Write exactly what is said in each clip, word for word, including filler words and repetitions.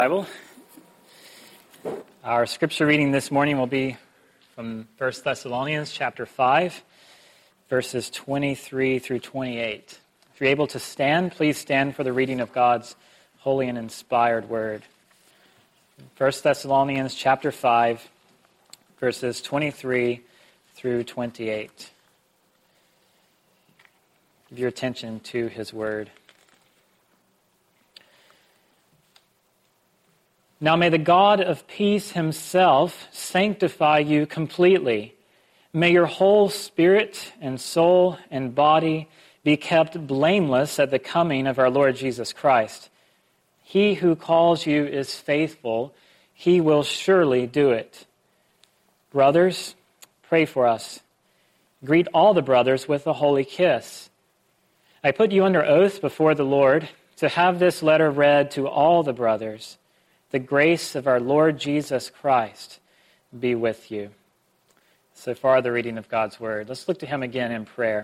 Bible. Our scripture reading this morning will be from First Thessalonians chapter five, verses twenty-three through twenty-eight. If you're able to stand, please stand for the reading of God's holy and inspired word. First Thessalonians chapter five, verses twenty-three through twenty-eight. Give your attention to his word. Now may the God of peace himself sanctify you completely. May your whole spirit and soul and body be kept blameless at the coming of our Lord Jesus Christ. He who calls you is faithful. He will surely do it. Brothers, pray for us. Greet all the brothers with a holy kiss. I put you under oath before the Lord to have this letter read to all the brothers. The grace of our Lord Jesus Christ be with you. So far, the reading of God's word. Let's look to him again in prayer.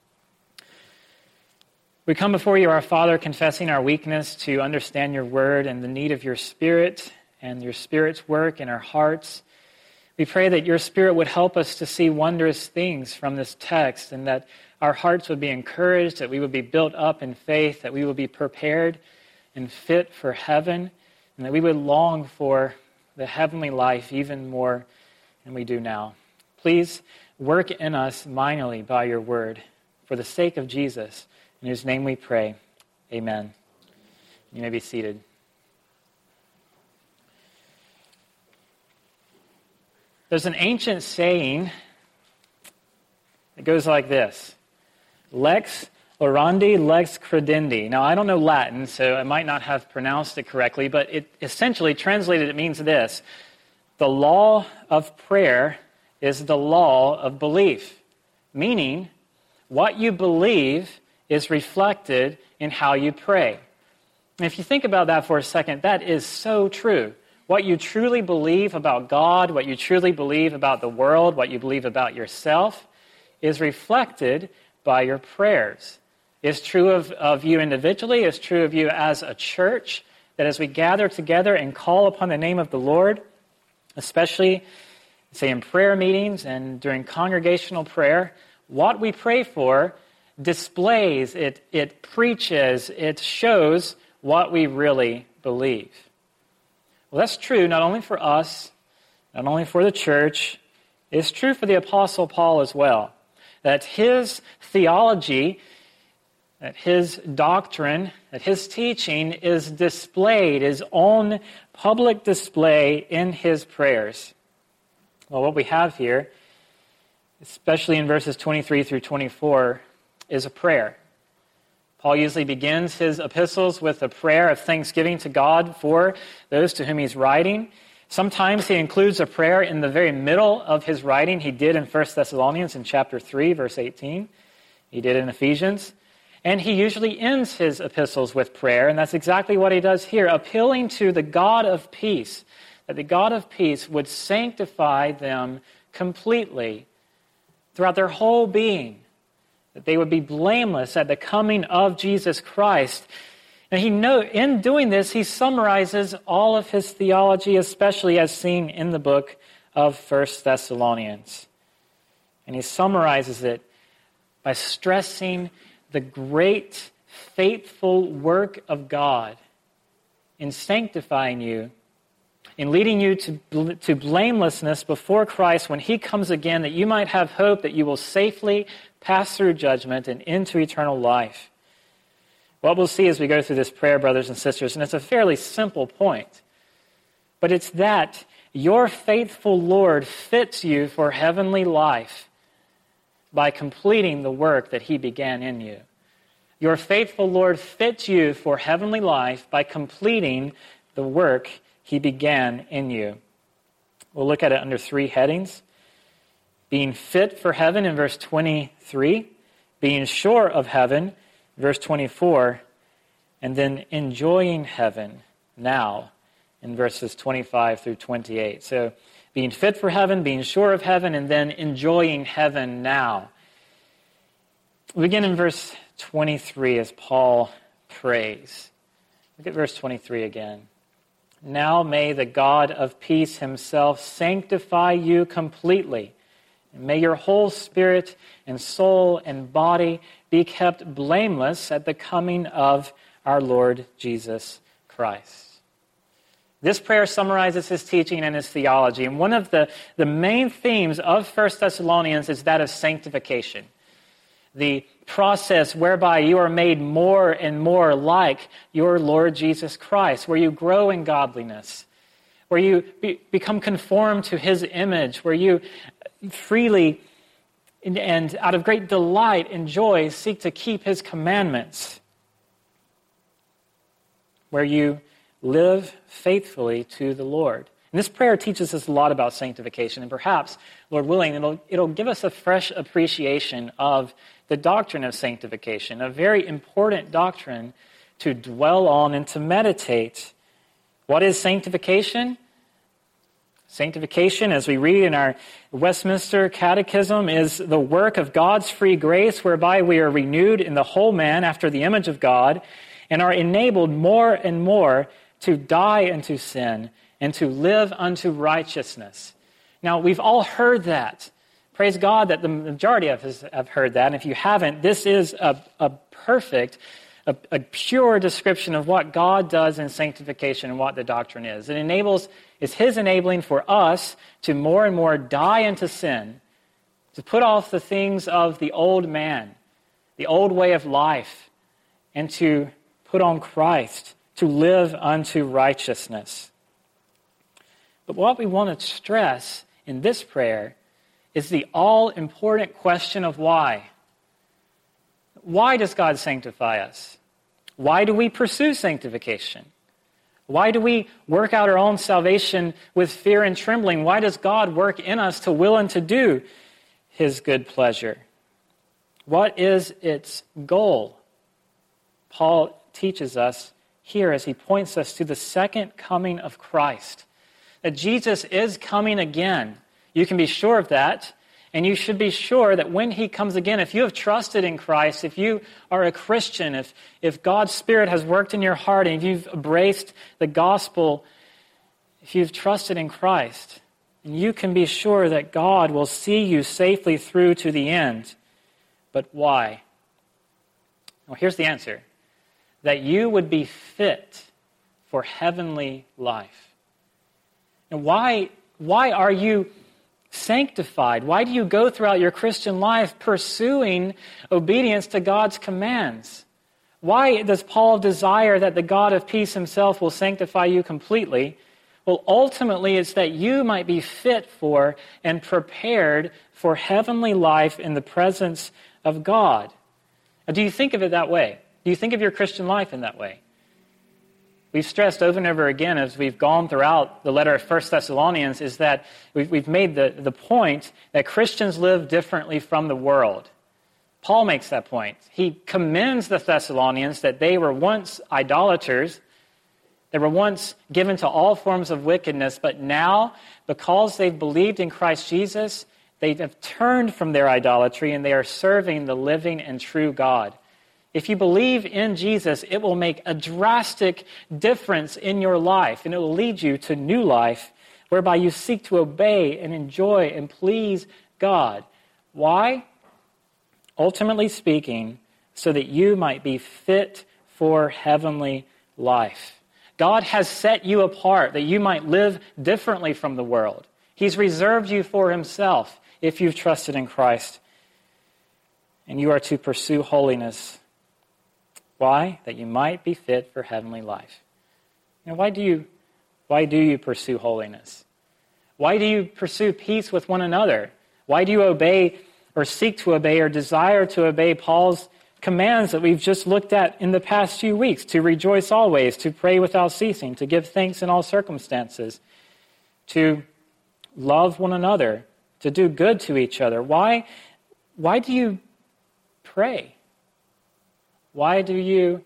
We come before you, our Father, confessing our weakness to understand your word and the need of your Spirit and your Spirit's work in our hearts. We pray that your Spirit would help us to see wondrous things from this text and that our hearts would be encouraged, that we would be built up in faith, that we would be prepared and fit for heaven, and that we would long for the heavenly life even more than we do now. Please work in us mightily by your word, for the sake of Jesus, in whose name we pray. Amen. You may be seated. There's an ancient saying that goes like this: Lex orandi, lex credendi. Now, I don't know Latin, so I might not have pronounced it correctly, but it essentially translated, it means this: the law of prayer is the law of belief, meaning what you believe is reflected in how you pray. And if you think about that for a second, that is so true. What you truly believe about God, what you truly believe about the world, what you believe about yourself is reflected by your prayers. It's true of, of you individually. It's true of you as a church, that as we gather together and call upon the name of the Lord, especially, say, in prayer meetings and during congregational prayer, what we pray for displays, it, it preaches, it shows what we really believe. Well, that's true not only for us, not only for the church, it's true for the Apostle Paul as well. That his theology, that his doctrine, that his teaching is displayed, is on public display in his prayers. Well, what we have here, especially in verses twenty-three through twenty-four, is a prayer. Paul usually begins his epistles with a prayer of thanksgiving to God for those to whom he's writing. Sometimes he includes a prayer in the very middle of his writing. He did in First Thessalonians in chapter three, verse eighteen. He did in Ephesians. And he usually ends his epistles with prayer, and that's exactly what he does here, appealing to the God of peace, that the God of peace would sanctify them completely throughout their whole being, that they would be blameless at the coming of Jesus Christ. And he know, in doing this, he summarizes all of his theology, especially as seen in the book of First Thessalonians. And he summarizes it by stressing the great, faithful work of God in sanctifying you, in leading you to, to blamelessness before Christ when he comes again, that you might have hope that you will safely pass through judgment and into eternal life. What we'll see as we go through this prayer, brothers and sisters, and it's a fairly simple point, but it's that your faithful Lord fits you for heavenly life by completing the work that he began in you. Your faithful Lord fits you for heavenly life by completing the work he began in you. We'll look at it under three headings. Being fit for heaven in verse twenty-three, being sure of heaven, verse twenty-four, and then enjoying heaven now in verses twenty-five through twenty-eight. So being fit for heaven, being sure of heaven, and then enjoying heaven now. We begin in verse twenty-three as Paul prays. Look at verse twenty-three again. Now may the God of peace himself sanctify you completely, and may your whole spirit and soul and body be kept blameless at the coming of our Lord Jesus Christ. This prayer summarizes his teaching and his theology. And one of the, the main themes of First Thessalonians is that of sanctification. The process whereby you are made more and more like your Lord Jesus Christ, where you grow in godliness, where you be, become conformed to his image, where you freely and out of great delight and joy seek to keep his commandments, where you live faithfully to the Lord. And this prayer teaches us a lot about sanctification, and perhaps, Lord willing, it'll, it'll give us a fresh appreciation of the doctrine of sanctification, a very important doctrine to dwell on and to meditate. What is sanctification? Sanctification, as we read in our Westminster Catechism, is the work of God's free grace whereby we are renewed in the whole man after the image of God and are enabled more and more to die unto sin and to live unto righteousness. Now, we've all heard that. Praise God that the majority of us have heard that. And if you haven't, this is a, a perfect, a, a pure description of what God does in sanctification and what the doctrine is. It enables, it's his enabling for us to more and more die into sin, to put off the things of the old man, the old way of life, and to put on Christ, to live unto righteousness. But what we want to stress in this prayer is the all-important question of why. Why does God sanctify us? Why do we pursue sanctification? Why do we work out our own salvation with fear and trembling? Why does God work in us to will and to do his good pleasure? What is its goal? Paul teaches us here as he points us to the second coming of Christ. That Jesus is coming again. You can be sure of that. And you should be sure that when he comes again, if you have trusted in Christ, if you are a Christian, if, if God's Spirit has worked in your heart and if you've embraced the gospel, if you've trusted in Christ, and you can be sure that God will see you safely through to the end. But why? Well, here's the answer. That you would be fit for heavenly life. And why, why are you sanctified? Why do you go throughout your Christian life pursuing obedience to God's commands? Why does Paul desire that the God of peace himself will sanctify you completely? Well, ultimately, it's that you might be fit for and prepared for heavenly life in the presence of God. Now, do you think of it that way? Do you think of your Christian life in that way? We've stressed over and over again as we've gone throughout the letter of First Thessalonians is that we've, we've made the, the point that Christians live differently from the world. Paul makes that point. He commends the Thessalonians that they were once idolaters. They were once given to all forms of wickedness, but now, because they've believed in Christ Jesus, they have turned from their idolatry and they are serving the living and true God. If you believe in Jesus, it will make a drastic difference in your life, and it will lead you to new life, whereby you seek to obey and enjoy and please God. Why? Ultimately speaking, so that you might be fit for heavenly life. God has set you apart that you might live differently from the world. He's reserved you for himself if you've trusted in Christ. And you are to pursue holiness. Why? That you might be fit for heavenly life. Now, why do you, why do you pursue holiness? Why do you pursue peace with one another? Why do you obey or seek to obey or desire to obey Paul's commands that we've just looked at in the past few weeks? To rejoice always, to pray without ceasing, to give thanks in all circumstances, to love one another, to do good to each other. Why, why do you pray? Why do you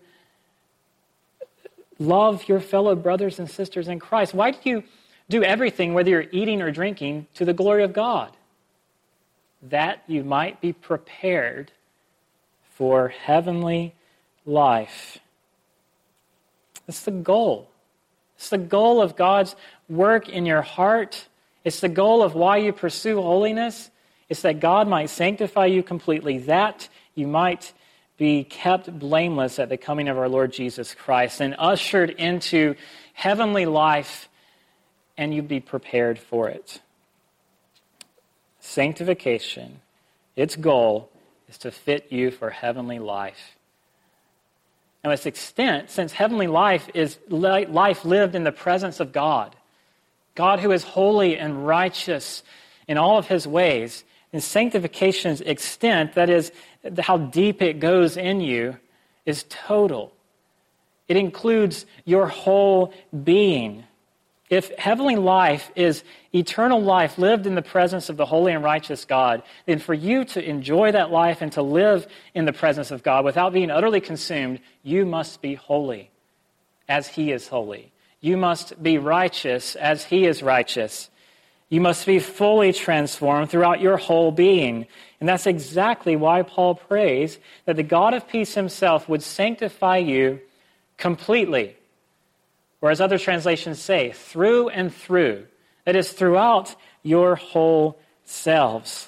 love your fellow brothers and sisters in Christ? Why do you do everything, whether you're eating or drinking, to the glory of God? That you might be prepared for heavenly life. That's the goal. It's the goal of God's work in your heart. It's the goal of why you pursue holiness. It's that God might sanctify you completely, that you might be kept blameless at the coming of our Lord Jesus Christ and ushered into heavenly life, and you be prepared for it. Sanctification, its goal is to fit you for heavenly life. Now, its extent, since heavenly life is life lived in the presence of God, God who is holy and righteous in all of his ways, and sanctification's extent, that is, how deep it goes in you, is total. It includes your whole being. If heavenly life is eternal life lived in the presence of the holy and righteous God, then for you to enjoy that life and to live in the presence of God without being utterly consumed, you must be holy as he is holy. You must be righteous as he is righteous. You must be fully transformed throughout your whole being. And that's exactly why Paul prays that the God of peace himself would sanctify you completely. Or as other translations say, through and through. That is, throughout your whole selves.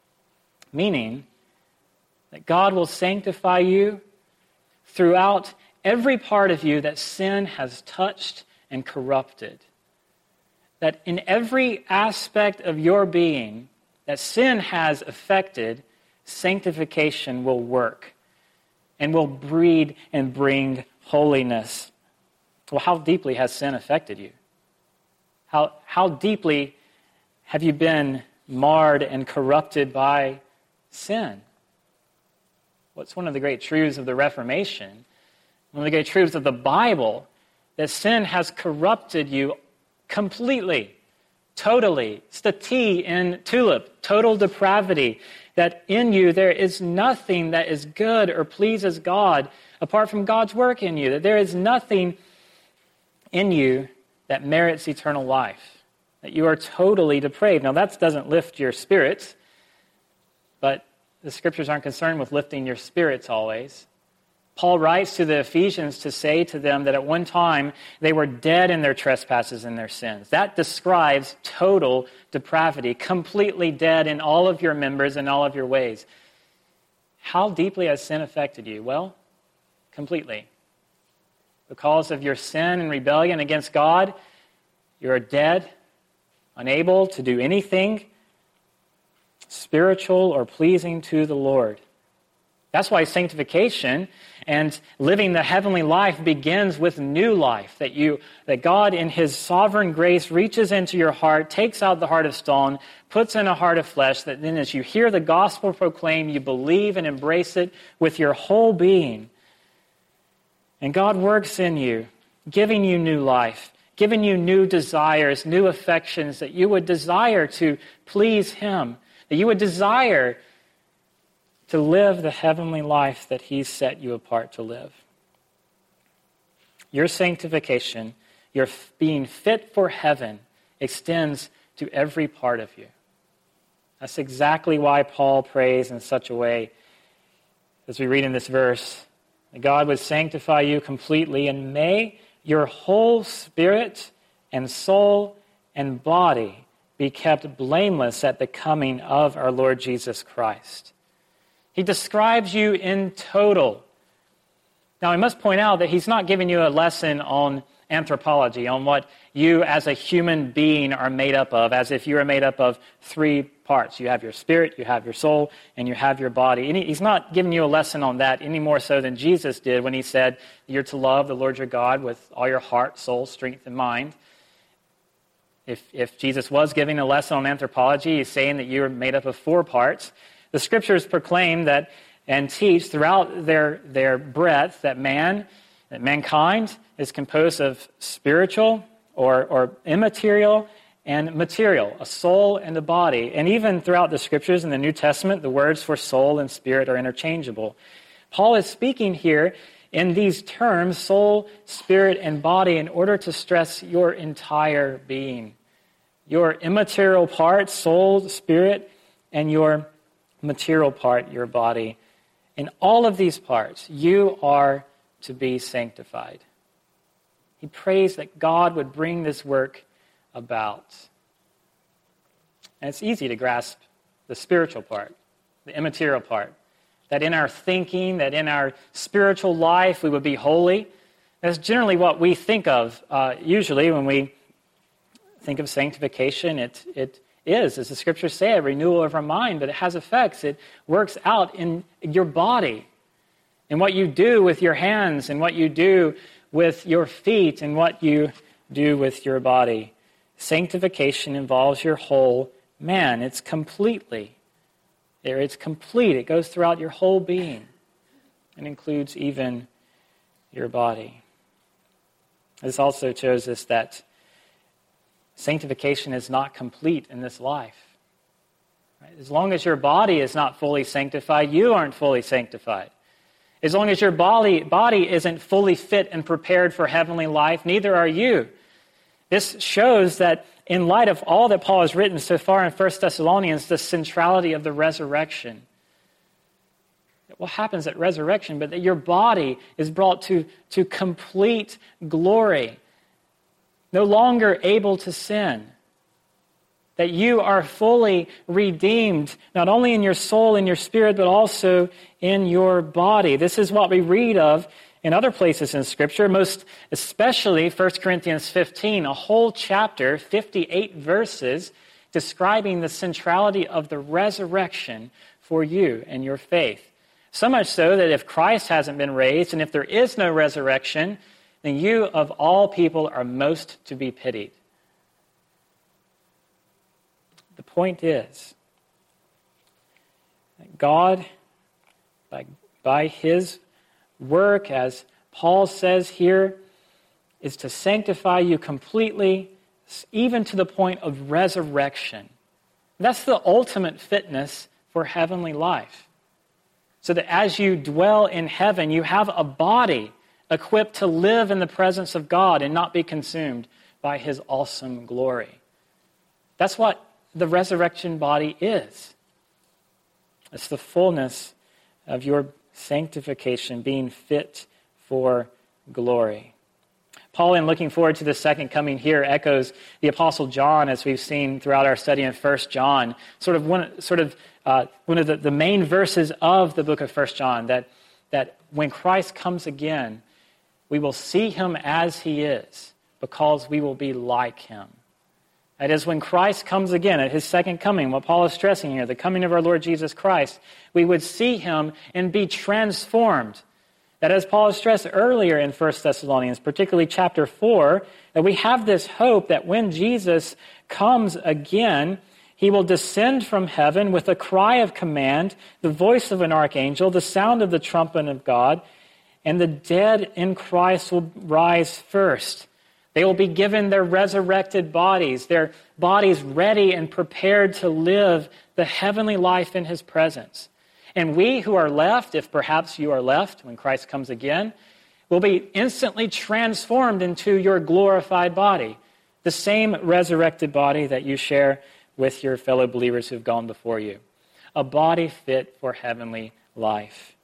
Meaning that God will sanctify you throughout every part of you that sin has touched and corrupted. That in every aspect of your being that sin has affected, sanctification will work and will breed and bring holiness. Well, how deeply has sin affected you? How, how deeply have you been marred and corrupted by sin? What's one of the great truths of the Reformation, one of the great truths of the Bible, that sin has corrupted you completely, totally. It's the T in TULIP, total depravity. That in you there is nothing that is good or pleases God apart from God's work in you. That there is nothing in you that merits eternal life. That you are totally depraved. Now that doesn't lift your spirits, but the Scriptures aren't concerned with lifting your spirits always. Paul writes to the Ephesians to say to them that at one time they were dead in their trespasses and their sins. That describes total depravity, completely dead in all of your members and all of your ways. How deeply has sin affected you? Well, completely. Because of your sin and rebellion against God, you are dead, unable to do anything spiritual or pleasing to the Lord. That's why sanctification and living the heavenly life begins with new life, that you, that God in his sovereign grace reaches into your heart, takes out the heart of stone, puts in a heart of flesh, that then as you hear the gospel proclaimed, you believe and embrace it with your whole being. And God works in you, giving you new life, giving you new desires, new affections, that you would desire to please him, that you would desire to live the heavenly life that he's set you apart to live. Your sanctification, your being fit for heaven, extends to every part of you. That's exactly why Paul prays in such a way, as we read in this verse, that God would sanctify you completely, and may your whole spirit and soul and body be kept blameless at the coming of our Lord Jesus Christ. He describes you in total. Now, I must point out that he's not giving you a lesson on anthropology, on what you as a human being are made up of, as if you are made up of three parts. You have your spirit, you have your soul, and you have your body. And he's not giving you a lesson on that any more so than Jesus did when he said you're to love the Lord your God with all your heart, soul, strength, and mind. If, if Jesus was giving a lesson on anthropology, he's saying that you are made up of four parts. The Scriptures proclaim that and teach throughout their, their breadth that man, that mankind is composed of spiritual or, or immaterial and material, a soul and a body. And even throughout the Scriptures in the New Testament, the words for soul and spirit are interchangeable. Paul is speaking here in these terms, soul, spirit, and body, in order to stress your entire being. Your immaterial part, soul, spirit, and your material part, your body. In all of these parts, you are to be sanctified. He prays that God would bring this work about. And it's easy to grasp the spiritual part, the immaterial part, that in our thinking, that in our spiritual life, we would be holy. That's generally what we think of, uh, usually, when we think of sanctification. It, it is, as the Scriptures say, a renewal of our mind, but it has effects. It works out in your body, in what you do with your hands, and what you do with your feet, and what you do with your body. Sanctification involves your whole man. It's completely there. It's complete. It goes throughout your whole being and includes even your body. This also shows us that sanctification is not complete in this life. Right? As long as your body is not fully sanctified, you aren't fully sanctified. As long as your body, body isn't fully fit and prepared for heavenly life, neither are you. This shows that in light of all that Paul has written so far in First Thessalonians, the centrality of the resurrection. What happens at resurrection, but that your body is brought to, to complete glory, no longer able to sin. That you are fully redeemed, not only in your soul and your spirit, but also in your body. This is what we read of in other places in Scripture, most especially First Corinthians fifteen, a whole chapter, fifty-eight verses, describing the centrality of the resurrection for you and your faith. So much so that if Christ hasn't been raised, and if there is no resurrection, then you of all people are most to be pitied. The point is that God, by, by His work, as Paul says here, is to sanctify you completely, even to the point of resurrection. That's the ultimate fitness for heavenly life. So that as you dwell in heaven, you have a body equipped to live in the presence of God and not be consumed by His awesome glory. That's what the resurrection body is. It's the fullness of your sanctification, being fit for glory. Paul, in looking forward to the second coming here, echoes the Apostle John, as we've seen throughout our study in First John, sort of one, sort of uh, one of the, the main verses of the book of First John, that, that when Christ comes again, we will see Him as He is, because we will be like Him. That is, when Christ comes again at His second coming, what Paul is stressing here, the coming of our Lord Jesus Christ, we would see Him and be transformed. That, as Paul has stressed earlier in First Thessalonians, particularly chapter four, that we have this hope that when Jesus comes again, He will descend from heaven with a cry of command, the voice of an archangel, the sound of the trumpet of God, and the dead in Christ will rise first. They will be given their resurrected bodies, their bodies ready and prepared to live the heavenly life in His presence. And we who are left, if perhaps you are left when Christ comes again, will be instantly transformed into your glorified body, the same resurrected body that you share with your fellow believers who have gone before you. A body fit for heavenly life.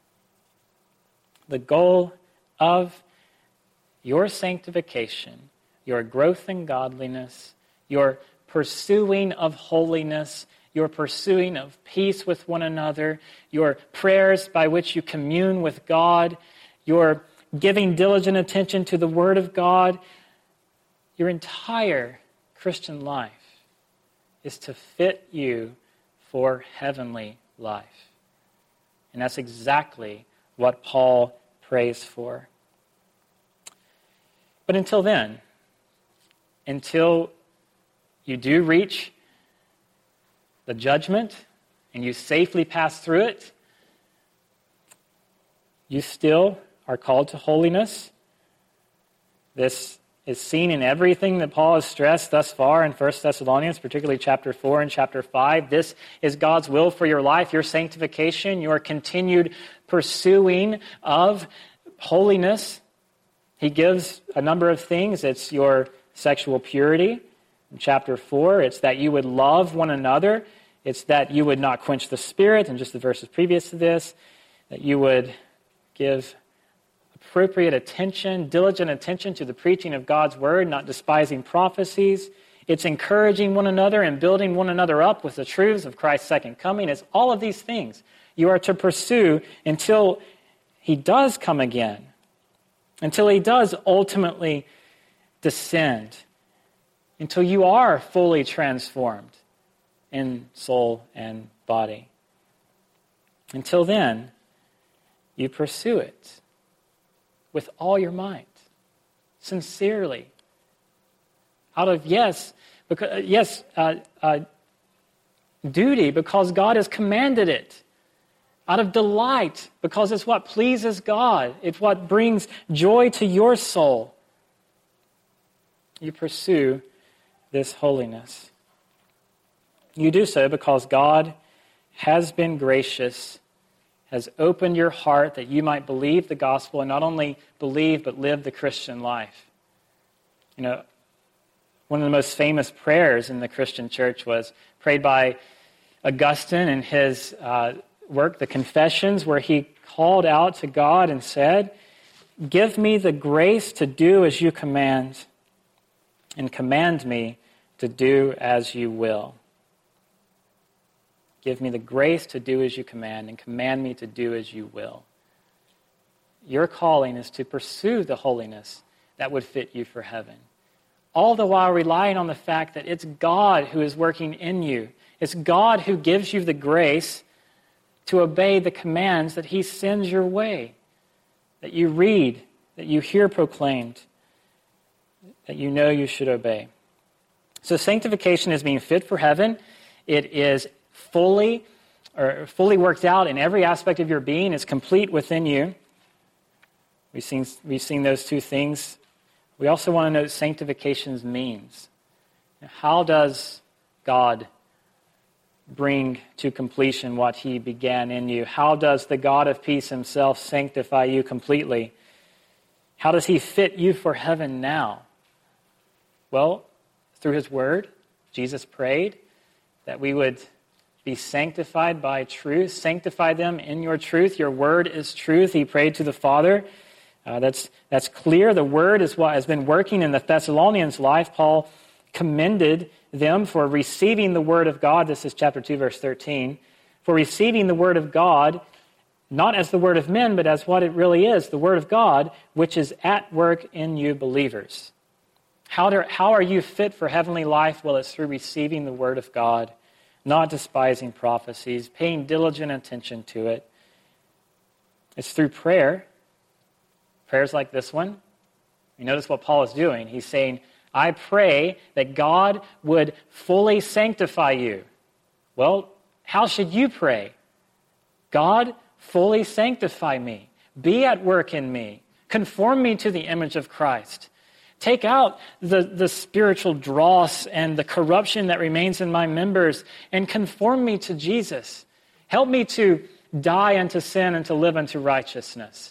The goal of your sanctification, your growth in godliness, your pursuing of holiness, your pursuing of peace with one another, your prayers by which you commune with God, your giving diligent attention to the Word of God, your entire Christian life is to fit you for heavenly life. And that's exactly what Paul prays for. But until then, until you do reach the judgment and you safely pass through it, you still are called to holiness. This is seen in everything that Paul has stressed thus far in First Thessalonians, particularly chapter four and chapter five. This is God's will for your life, your sanctification, your continued pursuing of holiness. He gives a number of things. It's your sexual purity. In chapter four, it's that you would love one another. It's that you would not quench the Spirit, and just the verses previous to this, that you would give appropriate attention, diligent attention to the preaching of God's word, not despising prophecies. It's encouraging one another and building one another up with the truths of Christ's second coming. It's all of these things you are to pursue until he does come again, until he does ultimately descend, until you are fully transformed in soul and body. Until then, you pursue it with all your might, sincerely, out of, yes, because, yes, uh, uh, duty, because God has commanded it, out of delight, because it's what pleases God. It's what brings joy to your soul. You pursue this holiness. You do so because God has been gracious, has opened your heart that you might believe the gospel, and not only believe, but live the Christian life. You know, one of the most famous prayers in the Christian church was prayed by Augustine in his uh, work, The Confessions, where he called out to God and said, "Give me the grace to do as you command, and command me to do as you will." Give me the grace to do as you command, and command me to do as you will. Your calling is to pursue the holiness that would fit you for heaven, all the while relying on the fact that it's God who is working in you. It's God who gives you the grace to obey the commands that he sends your way, that you read, that you hear proclaimed, that you know you should obey. So sanctification is being fit for heaven. It is fully or fully worked out in every aspect of your being. It's complete within you. We've seen, we've seen those two things. We also want to know what sanctification's means. How does God bring to completion what he began in you? How does the God of peace himself sanctify you completely? How does he fit you for heaven now? Well, through his word. Jesus prayed that we would be sanctified by truth. Sanctify them in your truth. Your word is truth. He prayed to the Father. Uh, that's, that's clear. The word is what has been working in the Thessalonians' life. Paul commended them for receiving the word of God. This is chapter two, verse thirteen. For receiving the word of God, not as the word of men, but as what it really is, the word of God, which is at work in you believers. How, do, how are you fit for heavenly life? Well, it's through receiving the word of God, not despising prophecies, paying diligent attention to it. It's through prayer. Prayers like this one. You notice what Paul is doing. He's saying, I pray that God would fully sanctify you. Well, how should you pray? God, fully sanctify me. Be at work in me. Conform me to the image of Christ. Take out the, the spiritual dross and the corruption that remains in my members and conform me to Jesus. Help me to die unto sin and to live unto righteousness.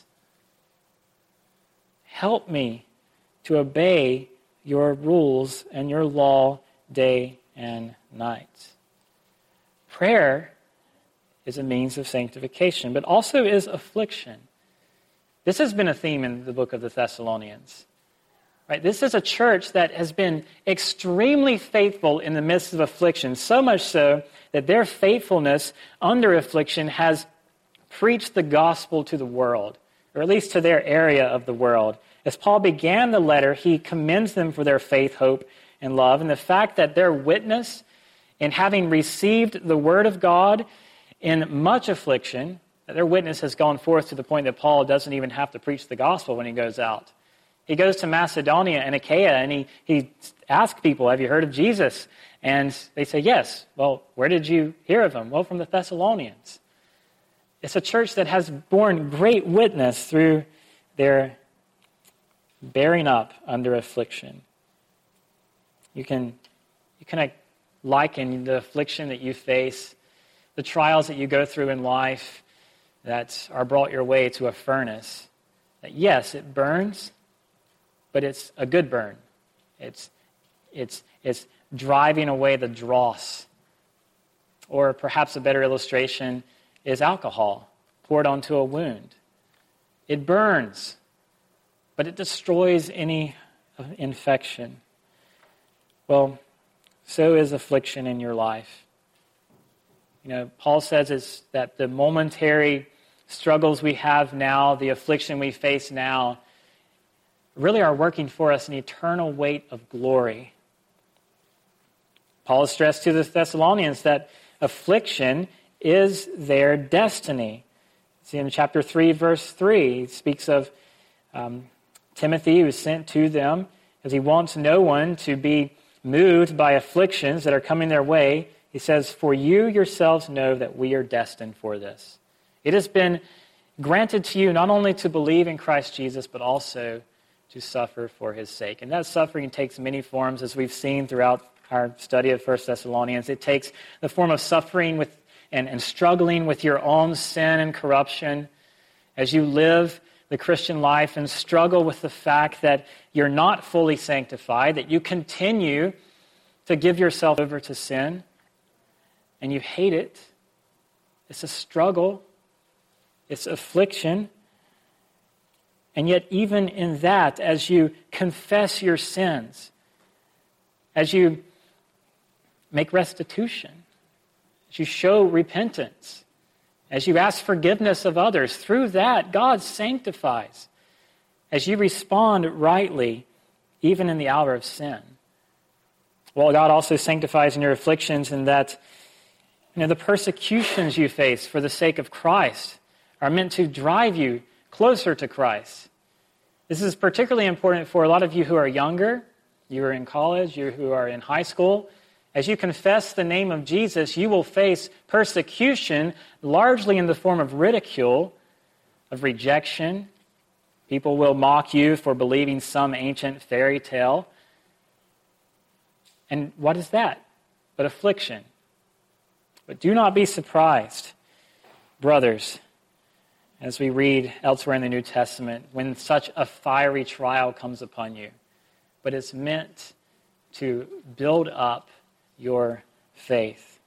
Help me to obey your rules and your law day and night. Prayer is a means of sanctification, but also is affliction. This has been a theme in the book of the Thessalonians. Right? This is a church that has been extremely faithful in the midst of affliction, so much so that their faithfulness under affliction has preached the gospel to the world, or at least to their area of the world. As Paul began the letter, he commends them for their faith, hope, and love, and the fact that their witness in having received the word of God in much affliction, that their witness has gone forth to the point that Paul doesn't even have to preach the gospel when he goes out. He goes to Macedonia and Achaia, and he, he asks people, have you heard of Jesus? And they say, yes. Well, where did you hear of him? Well, from the Thessalonians. It's a church that has borne great witness through their bearing up under affliction. You can, you can liken the affliction that you face, the trials that you go through in life that are brought your way to a furnace. That yes, it burns, but it's a good burn. It's, it's, it's driving away the dross. Or perhaps a better illustration is alcohol poured onto a wound. It burns, but it destroys any infection. Well, so is affliction in your life. You know, Paul says it's that the momentary struggles we have now, the affliction we face now, really are working for us an eternal weight of glory. Paul has stressed to the Thessalonians that affliction is their destiny. See, in chapter three, verse three, he speaks of um, Timothy, who was sent to them, as he wants no one to be moved by afflictions that are coming their way. He says, "For you yourselves know that we are destined for this." It has been granted to you not only to believe in Christ Jesus, but also to suffer for his sake. And that suffering takes many forms, as we've seen throughout our study of First Thessalonians. It takes the form of suffering with and, and struggling with your own sin and corruption as you live the Christian life and struggle with the fact that you're not fully sanctified, that you continue to give yourself over to sin, and you hate it. It's a struggle. It's affliction. And yet even in that, as you confess your sins, as you make restitution, as you show repentance, as you ask forgiveness of others, through that, God sanctifies as you respond rightly, even in the hour of sin. Well, God also sanctifies in your afflictions in that, you know, the persecutions you face for the sake of Christ are meant to drive you closer to Christ. This is particularly important for a lot of you who are younger, you are in college, you who are in high school. As you confess the name of Jesus, you will face persecution largely in the form of ridicule, of rejection. People will mock you for believing some ancient fairy tale. And what is that but affliction? But do not be surprised, brothers, as we read elsewhere in the New Testament, when such a fiery trial comes upon you. But it's meant to build up your faith.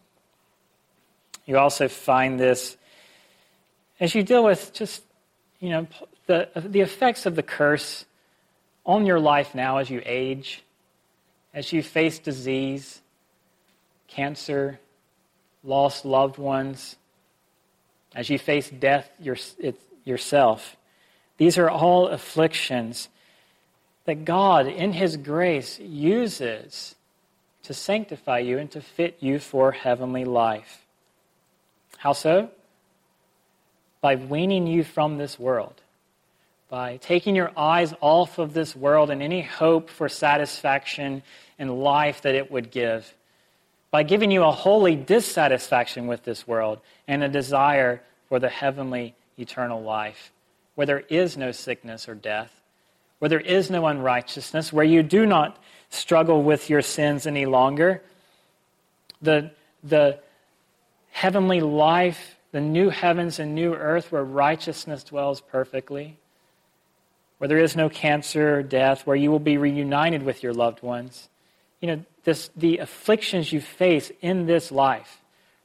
You also find this as you deal with just, you know, the, the effects of the curse on your life now as you age, as you face disease, cancer, lost loved ones, as you face death your, it, yourself. These are all afflictions that God, in his grace, uses to sanctify you and to fit you for heavenly life. How so? By weaning you from this world, by taking your eyes off of this world and any hope for satisfaction in life that it would give, by giving you a holy dissatisfaction with this world and a desire for the heavenly eternal life, where there is no sickness or death, where there is no unrighteousness, where you do not struggle with your sins any longer. The, the heavenly life, the new heavens and new earth where righteousness dwells perfectly, where there is no cancer or death, where you will be reunited with your loved ones. You know, this, the afflictions you face in this life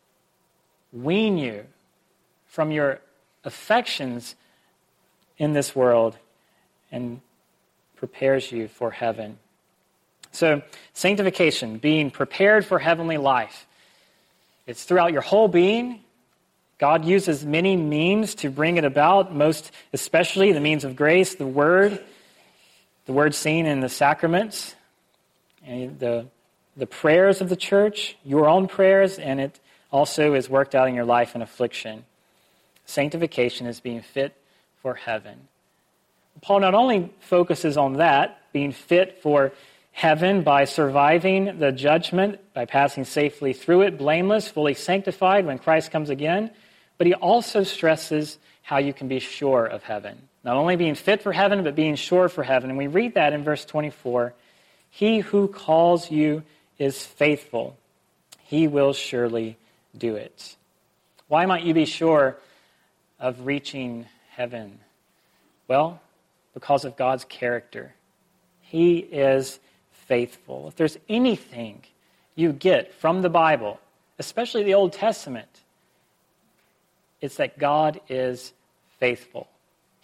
wean you from your affections in this world and prepares you for heaven. So, sanctification, being prepared for heavenly life. It's throughout your whole being. God uses many means to bring it about, most especially the means of grace, the Word, the Word seen in the sacraments, and the, the prayers of the church, your own prayers, and it also is worked out in your life in affliction. Sanctification is being fit for heaven. Paul not only focuses on that, being fit for heaven by surviving the judgment, by passing safely through it, blameless, fully sanctified when Christ comes again, but he also stresses how you can be sure of heaven. Not only being fit for heaven, but being sure for heaven. And we read that in verse twenty-four. He who calls you is faithful. He will surely do it. Why might you be sure of reaching heaven? Well, because of God's character. He is faithful. If there's anything you get from the Bible, especially the Old Testament, it's that God is faithful.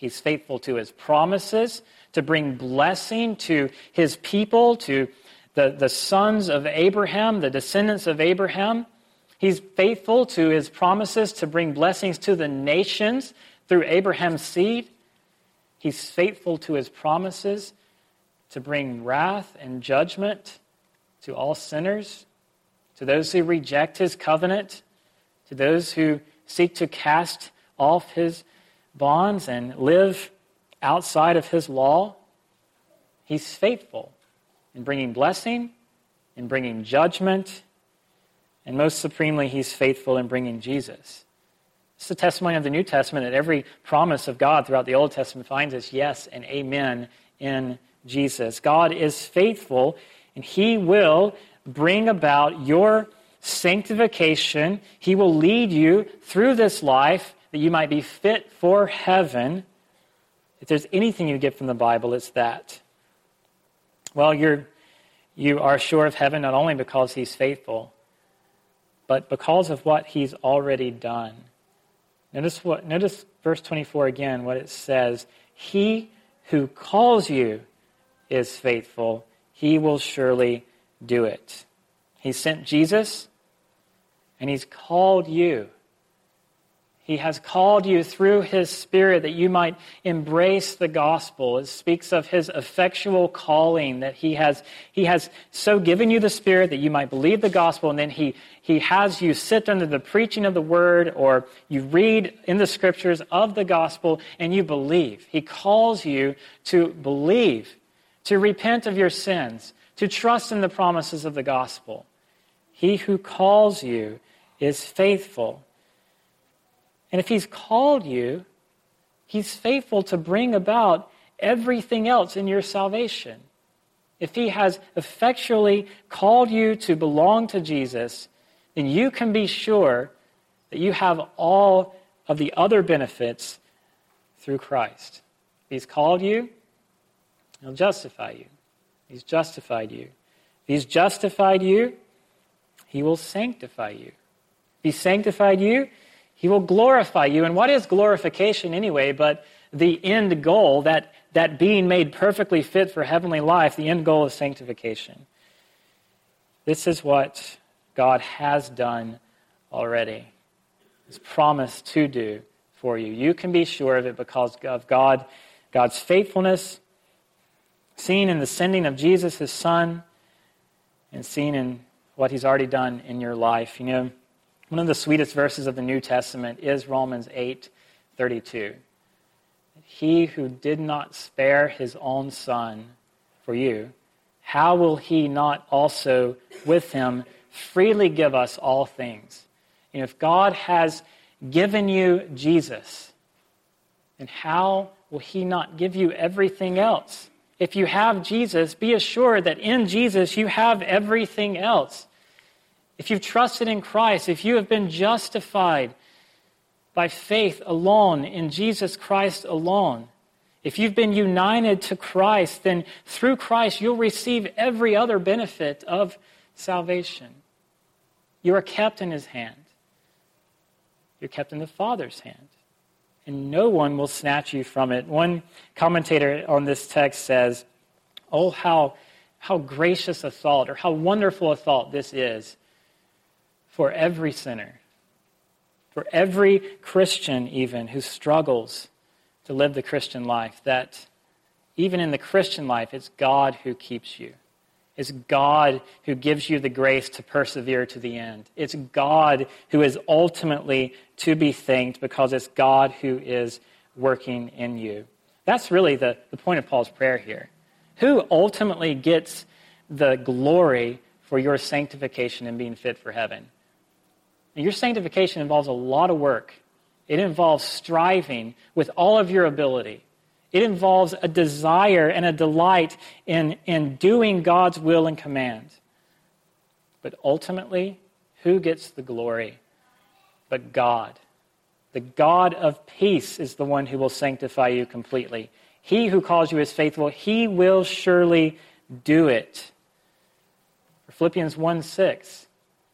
He's faithful to his promises, to bring blessing to his people, to the, the sons of Abraham, the descendants of Abraham. He's faithful to his promises to bring blessings to the nations through Abraham's seed. He's faithful to his promises to bring wrath and judgment to all sinners, to those who reject his covenant, to those who seek to cast off his bonds and live outside of his law. He's faithful in bringing blessing, in bringing judgment, and most supremely, he's faithful in bringing Jesus. It's the testimony of the New Testament that every promise of God throughout the Old Testament finds its yes and amen in Jesus. God is faithful, and he will bring about your sanctification. He will lead you through this life that you might be fit for heaven. If there's anything you get from the Bible, it's that. Well, you're, you are sure of heaven not only because he's faithful, but because of what he's already done. Notice what. Notice verse twenty-four again, what it says. He who calls you is faithful. He will surely do it. He sent Jesus, and he's called you. He has called you through his Spirit that you might embrace the gospel. It speaks of his effectual calling, that he has he has so given you the Spirit that you might believe the gospel, and then he, he has you sit under the preaching of the word, or you read in the scriptures of the gospel, and you believe. He calls you to believe, to repent of your sins, to trust in the promises of the gospel. He who calls you is faithful. And if he's called you, he's faithful to bring about everything else in your salvation. If he has effectually called you to belong to Jesus, then you can be sure that you have all of the other benefits through Christ. If he's called you, he'll justify you. He's justified you. If he's justified you, he will sanctify you. If he's sanctified you, he will glorify you. And what is glorification anyway but the end goal, that, that being made perfectly fit for heavenly life, the end goal is sanctification. This is what God has done already. He's promised to do for you. You can be sure of it because of God, God's faithfulness, seen in the sending of Jesus, his Son, and seen in what he's already done in your life. You know, one of the sweetest verses of the New Testament is Romans eight thirty-two. He who did not spare his own Son for you, how will he not also with him freely give us all things? You know, if God has given you Jesus, then how will he not give you everything else? If you have Jesus, be assured that in Jesus you have everything else. If you've trusted in Christ, if you have been justified by faith alone, in Jesus Christ alone, if you've been united to Christ, then through Christ you'll receive every other benefit of salvation. You are kept in his hand. You're kept in the Father's hand. And no one will snatch you from it. One commentator on this text says, oh, how, how gracious a thought, or how wonderful a thought this is for every sinner, for every Christian even who struggles to live the Christian life, that even in the Christian life, it's God who keeps you. It's God who gives you the grace to persevere to the end. It's God who is ultimately to be thanked because it's God who is working in you. That's really the, the point of Paul's prayer here. Who ultimately gets the glory for your sanctification and being fit for heaven? Now, your sanctification involves a lot of work. It involves striving with all of your ability. It involves a desire and a delight in, in doing God's will and command. But ultimately, who gets the glory? But God. The God of peace is the one who will sanctify you completely. He who calls you is faithful. He will surely do it. For Philippians one six,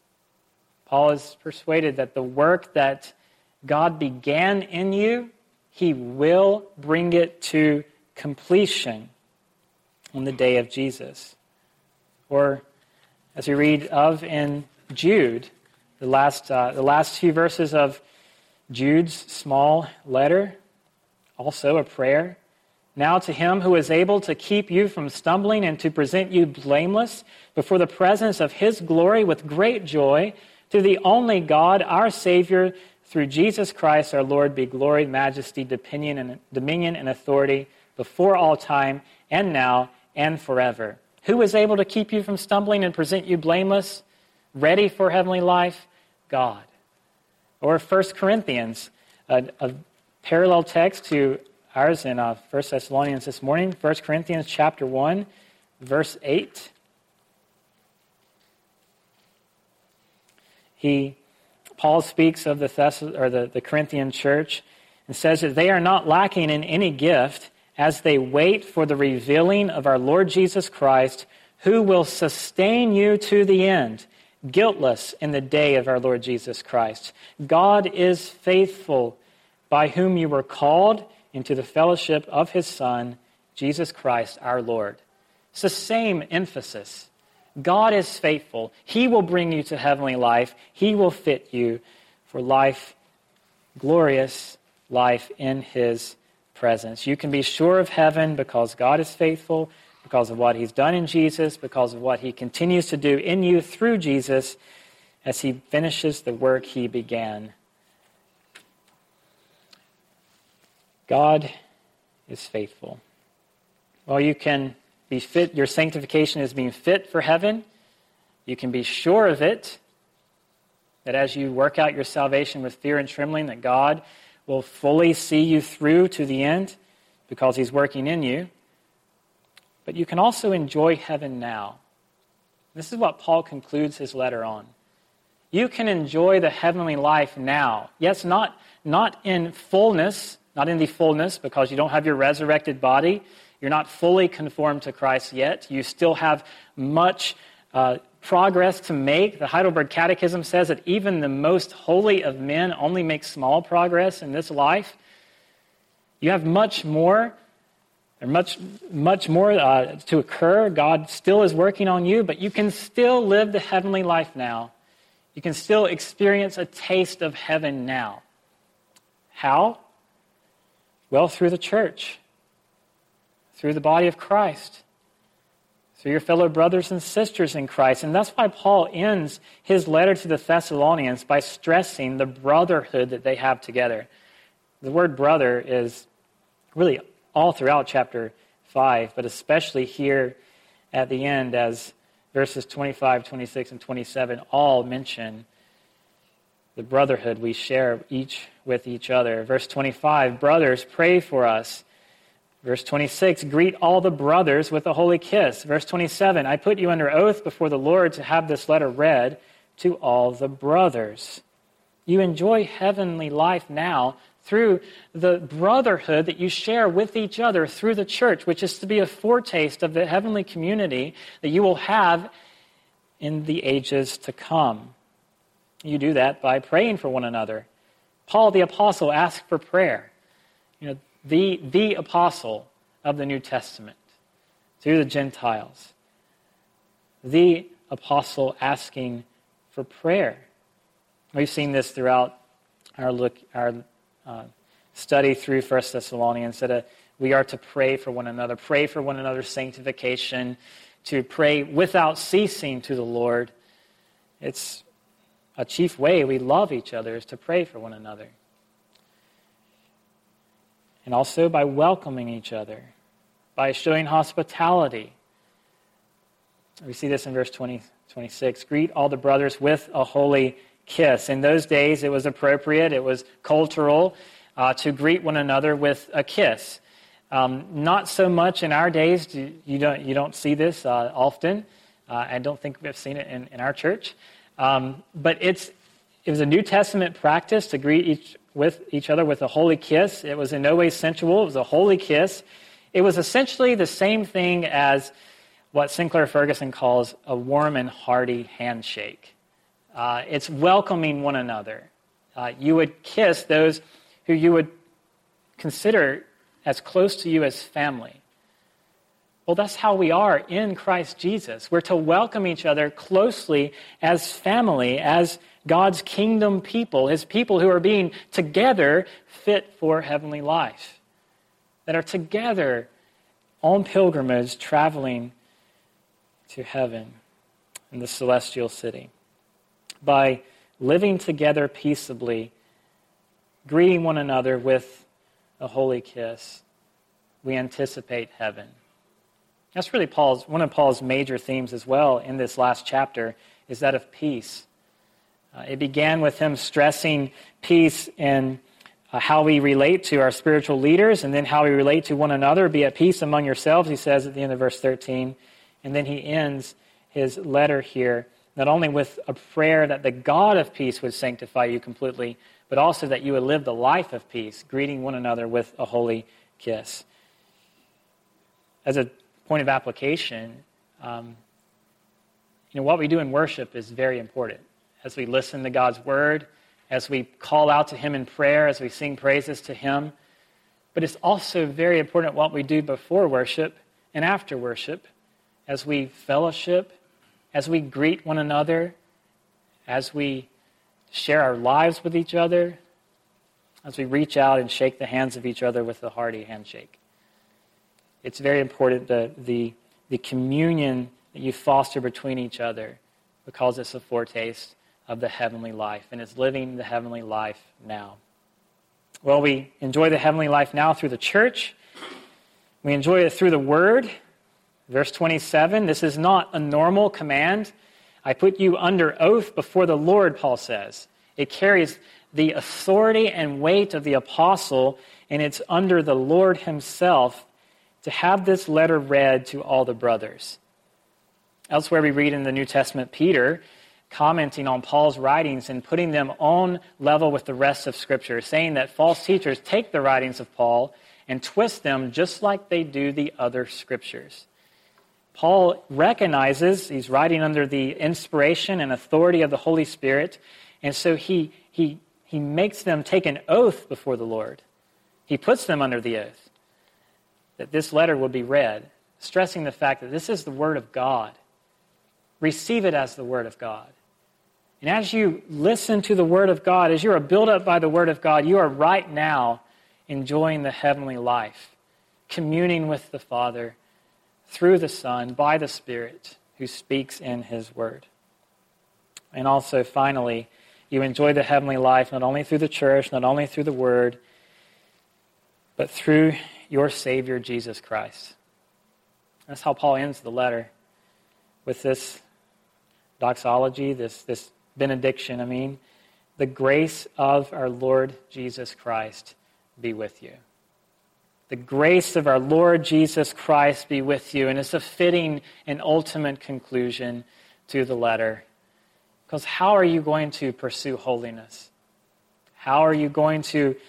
Paul is persuaded that the work that God began in you, He will bring it to completion on the day of Jesus. Or, as we read of in Jude, the last, uh, the last few verses of Jude's small letter, also a prayer. Now to him who is able to keep you from stumbling and to present you blameless before the presence of his glory with great joy, to the only God, our Savior, through Jesus Christ our Lord, be glory, majesty, dominion, and dominion and authority before all time and now and forever. Who is able to keep you from stumbling and present you blameless, ready for heavenly life? God. Or First Corinthians, a, a parallel text to ours in uh, First Thessalonians this morning. First Corinthians chapter one, verse eight. He, Paul speaks of the, Thess- or the, the Corinthian church and says that they are not lacking in any gift as they wait for the revealing of our Lord Jesus Christ, who will sustain you to the end, guiltless in the day of our Lord Jesus Christ. God is faithful, by whom you were called into the fellowship of his Son, Jesus Christ our Lord. It's the same emphasis. God is faithful. He will bring you to heavenly life. He will fit you for life, glorious life in his presence. You can be sure of heaven because God is faithful, because of what he's done in Jesus, because of what he continues to do in you through Jesus as he finishes the work he began. God is faithful. Well, you can be fit, your sanctification is being fit for heaven. You can be sure of it, that as you work out your salvation with fear and trembling, that God will fully see you through to the end because he's working in you. But you can also enjoy heaven now. This is what Paul concludes his letter on. You can enjoy the heavenly life now. Yes, not, not in fullness, not in the fullness because you don't have your resurrected body. You're not fully conformed to Christ yet. You still have much uh, progress to make. The Heidelberg Catechism says that even the most holy of men only make small progress in this life. You have much more, or much, much more uh, to occur. God still is working on you, but you can still live the heavenly life now. You can still experience a taste of heaven now. How? Well, through the church, through the body of Christ, through your fellow brothers and sisters in Christ. And that's why Paul ends his letter to the Thessalonians by stressing the brotherhood that they have together. The word brother is really all throughout chapter five, but especially here at the end as verses twenty-five, twenty-six, and twenty-seven all mention the brotherhood we share each with each other. Verse twenty-five, brothers, pray for us. Verse twenty-six, greet all the brothers with a holy kiss. Verse twenty-seven, I put you under oath before the Lord to have this letter read to all the brothers. You enjoy heavenly life now through the brotherhood that you share with each other through the church, which is to be a foretaste of the heavenly community that you will have in the ages to come. You do that by praying for one another. Paul the apostle asked for prayer. You know, the, the apostle of the New Testament to the Gentiles. The apostle asking for prayer. We've seen this throughout our look, our uh, study through First Thessalonians, that uh, we are to pray for one another, pray for one another's sanctification, to pray without ceasing to the Lord. It's a chief way we love each other is to pray for one another. And also by welcoming each other, by showing hospitality. We see this in verse twenty, twenty-six. Greet all the brothers with a holy kiss. In those days, it was appropriate, it was cultural uh, to greet one another with a kiss. Um, not so much in our days. You don't, you don't see this uh, often. Uh, I don't think we've seen it in, in our church. Um, but it's it was a New Testament practice to greet each with each other with a holy kiss. It was in no way sensual. It was a holy kiss. It was essentially the same thing as what Sinclair Ferguson calls a warm and hearty handshake. Uh, it's welcoming one another. Uh, you would kiss those who you would consider as close to you as family. Well, that's how we are in Christ Jesus. We're to welcome each other closely as family, as God's kingdom people, his people who are being together fit for heavenly life, that are together on pilgrimage traveling to heaven in the celestial city. By living together peaceably, greeting one another with a holy kiss, we anticipate heaven. That's really Paul's one of Paul's major themes as well in this last chapter, is that of peace. Uh, it began with him stressing peace in uh, how we relate to our spiritual leaders, and then how we relate to one another. Be at peace among yourselves, he says at the end of verse thirteen. And then he ends his letter here not only with a prayer that the God of peace would sanctify you completely, but also that you would live the life of peace, greeting one another with a holy kiss. As a point of application, um, you know, what we do in worship is very important. As we listen to God's word, as we call out to him in prayer, as we sing praises to him. But it's also very important what we do before worship and after worship, as we fellowship, as we greet one another, as we share our lives with each other, as we reach out and shake the hands of each other with a hearty handshake. It's very important that the, the communion that you foster between each other, because it's a foretaste of the heavenly life, and it's living the heavenly life now. Well, we enjoy the heavenly life now through the church. We enjoy it through the word. Verse twenty-seven, this is not a normal command. I put you under oath before the Lord, Paul says. It carries the authority and weight of the apostle, and it's under the Lord himself to have this letter read to all the brothers. Elsewhere we read in the New Testament Peter commenting on Paul's writings and putting them on level with the rest of Scripture, saying that false teachers take the writings of Paul and twist them just like they do the other Scriptures. Paul recognizes he's writing under the inspiration and authority of the Holy Spirit, and so he, he, he makes them take an oath before the Lord. He puts them under the oath that this letter will be read, stressing the fact that this is the Word of God. Receive it as the Word of God. And as you listen to the Word of God, as you are built up by the Word of God, you are right now enjoying the heavenly life, communing with the Father through the Son, by the Spirit, who speaks in his Word. And also, finally, you enjoy the heavenly life not only through the church, not only through the Word, but through your Savior, Jesus Christ. That's how Paul ends the letter, with this doxology, this, this benediction, I mean. The grace of our Lord Jesus Christ be with you. The grace of our Lord Jesus Christ be with you. And it's a fitting and ultimate conclusion to the letter. Because how are you going to pursue holiness? How are you going to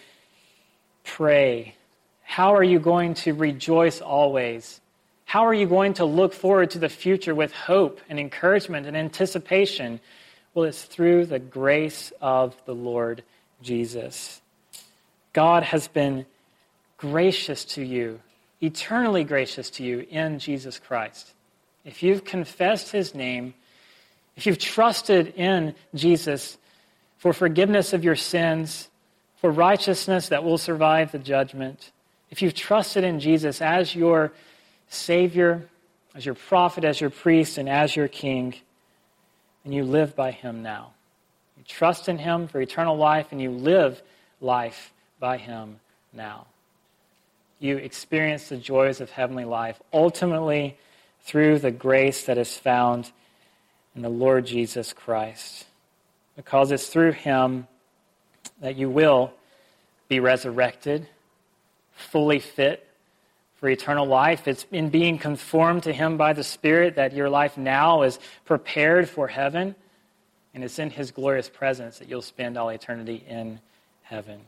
pray? How are you going to rejoice always? How are you going to look forward to the future with hope and encouragement and anticipation? Well, it's through the grace of the Lord Jesus. God has been gracious to you, eternally gracious to you in Jesus Christ. If you've confessed his name, if you've trusted in Jesus for forgiveness of your sins, for righteousness that will survive the judgment, if you've trusted in Jesus as your Savior, as your prophet, as your priest, and as your king, and you live by him now. You trust in him for eternal life, and you live life by him now. You experience the joys of heavenly life, ultimately through the grace that is found in the Lord Jesus Christ. Because it's through him that you will be resurrected, fully fit for eternal life. It's in being conformed to him by the Spirit that your life now is prepared for heaven, and it's in his glorious presence that you'll spend all eternity in heaven.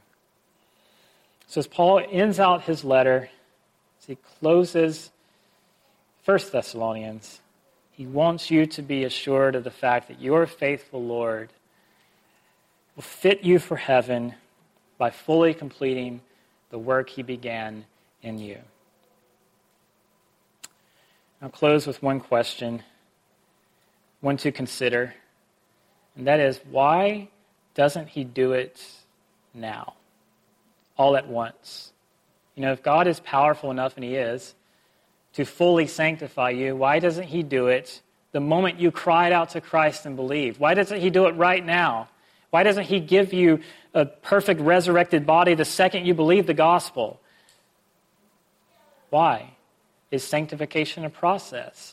So as Paul ends out his letter, as he closes First Thessalonians, he wants you to be assured of the fact that your faithful Lord will fit you for heaven by fully completing the work he began in you. I'll close with one question, one to consider, and that is, why doesn't he do it now, all at once? You know, if God is powerful enough, and he is, to fully sanctify you, why doesn't he do it the moment you cried out to Christ and believed? Why doesn't he do it right now? Why doesn't he give you a perfect resurrected body the second you believe the gospel? Why? Is sanctification a process?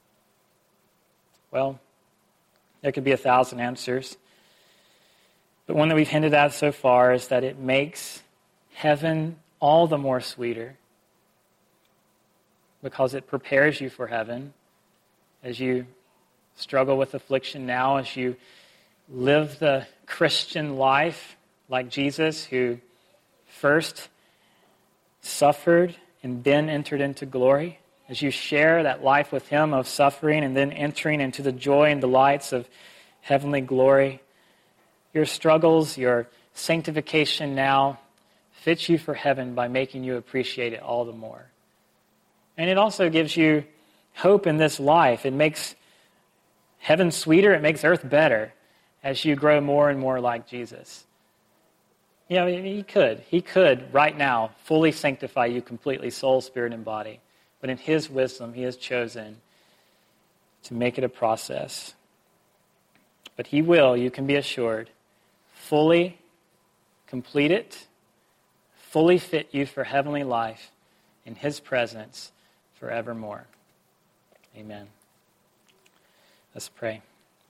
Well, there could be a thousand answers. But one that we've hinted at so far is that it makes heaven all the more sweeter because it prepares you for heaven as you struggle with affliction now, as you live the Christian life like Jesus, who first suffered and then entered into glory. As you share that life with him of suffering and then entering into the joy and delights of heavenly glory, your struggles, your sanctification now fits you for heaven by making you appreciate it all the more. And it also gives you hope in this life. It makes heaven sweeter, it makes earth better as you grow more and more like Jesus. You know, he could. He could right now fully sanctify you completely, soul, spirit, and body. But in his wisdom, he has chosen to make it a process. But he will, you can be assured, fully complete it, fully fit you for heavenly life in his presence forevermore. Amen. Let's pray.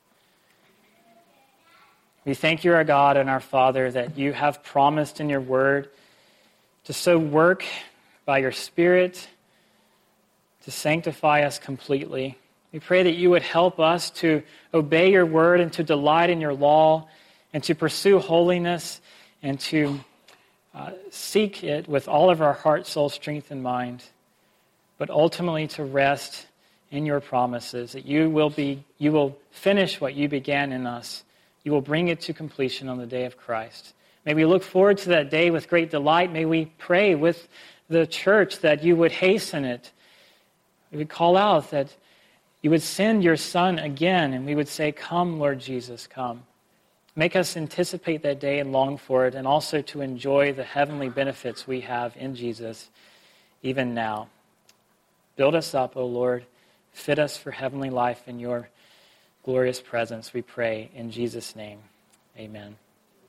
We thank you, our God and our Father, that you have promised in your word to so work by your Spirit to sanctify us completely. We pray that you would help us to obey your word and to delight in your law and to pursue holiness and to uh, seek it with all of our heart, soul, strength, and mind, but ultimately to rest in your promises, that you will be, you will finish what you began in us. You will bring it to completion on the day of Christ. May we look forward to that day with great delight. May we pray with the church that you would hasten it. We would call out that you would send your Son again, and we would say, "Come, Lord Jesus, come." Make us anticipate that day and long for it, and also to enjoy the heavenly benefits we have in Jesus even now. Build us up, O Lord. Fit us for heavenly life in your glorious presence, we pray in Jesus' name. Amen.